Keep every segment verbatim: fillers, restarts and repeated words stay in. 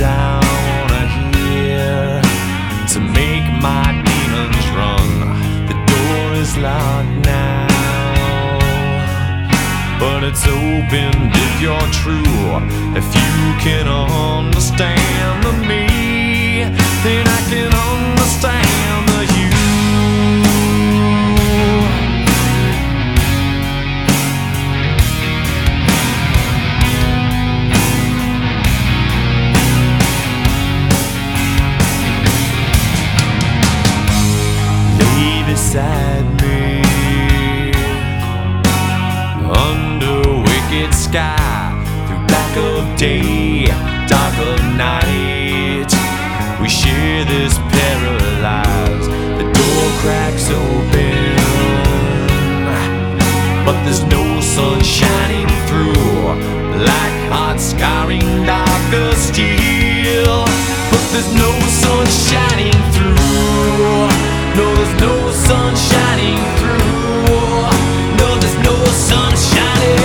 I wanna hear to make my demons run. The door is locked now, but it's open if you're true. If you can understand the me, then I can understand the you. Lay beside me under wicked sky, through black of day, dark of night. We share this paralyzed. The door cracks open, but there's no sun shining through. Like hot scarring darker steel, but there's no sun shining through. No, there's no sun shining through. No, there's no sun shining.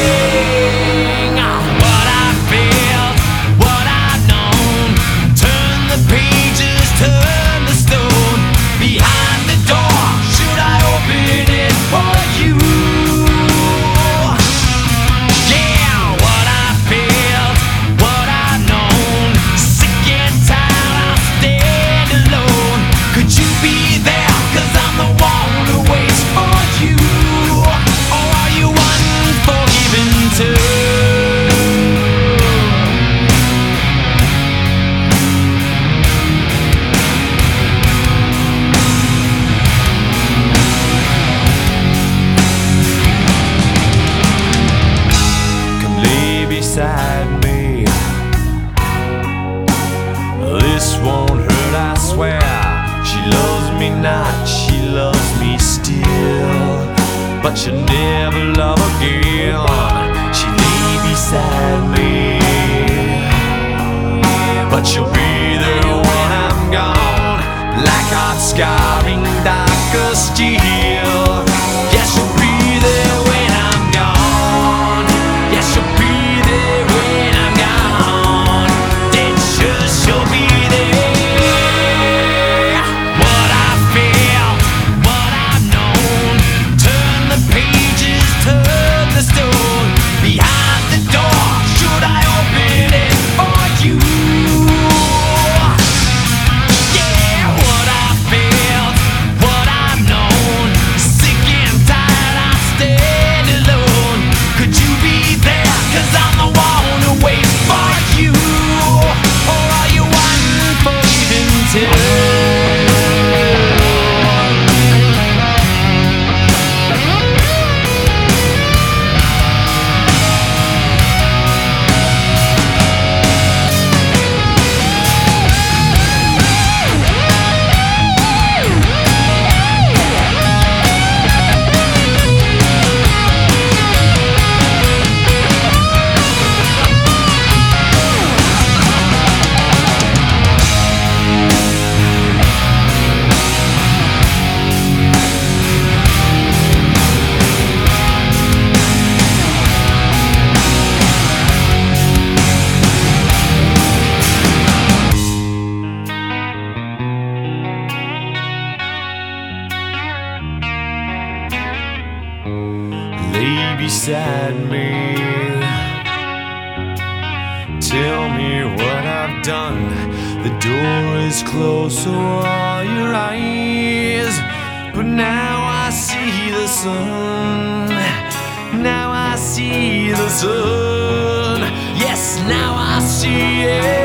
What I felt, what I've known. Turn the pages, turn the stone. Behind the door, should I open it for you? Yeah, what I felt, what I've known. Sick and tired, I'll stand alone. Could you be there? 'Cause I'm the one who waits for you. Or are you unforgiven too? Come lay beside me. This won't hurt, I swear. She loves me not, she loves me still, but she'll never love again. She lay beside me, but she'll be there when I'm gone. Like hot scarring darker steel. Yes, she'll be there when I'm gone. Yes, she'll be there when I'm gone. Then sure she'll be there. What I feel, what I've known. Turn the pages, turn the stone. Behind the door, should I open it for you? Yeah, what I felt, what I've known. Sick and tired, I stand alone. Could you be there? 'Cause I'm the one who waits for you. Or are you unforgiven too? Lay beside me. Tell me what I've done. The door is closed, so are your eyes. But now I see the sun. Now I see the sun. Yes, now I see it.